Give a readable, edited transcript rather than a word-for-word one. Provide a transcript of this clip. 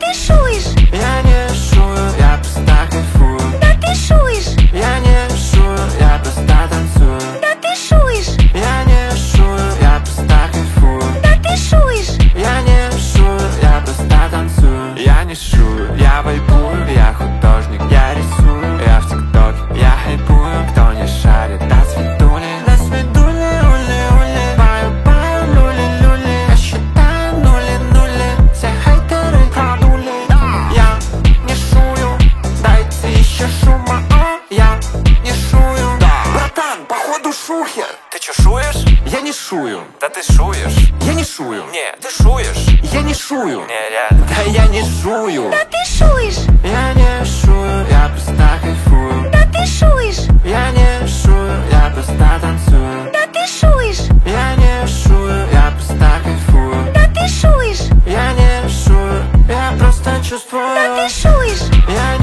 ты шуешь? Я не шую, я просто кайфую. Да ты шуешь? Я не шую, я просто танцую. Да ты шуешь? Я не шую, я просто кайфую. Да ты шуешь? Я не шую, я просто танцую. Я не шую, я вайбую. Я художник, я рисую. Я в тиктоке, я хайпую. Кто не шарит, до свидули. До свидули, ули-ули. Паю-паю, люли-люли. Я считаю нули-нули. Все хейтеры продули. Я не шую, дайте еще шума. Я не шую. Братан, походу шухер. Ты чё, шуешь? Я не шую. Да ты шуешь. Я не шую. Не, ты шуешь. Я не шую. Не, реально. Да я не шую. Да ты шуешь? Я не шую, я просто кайфую. Да ты шуешь? Я не шую, я просто танцую. Да ты шуешь? Я не шую, я просто кайфую. Да ты шуешь? Я не шую, я просто чувствую. Да ты шуешь? Я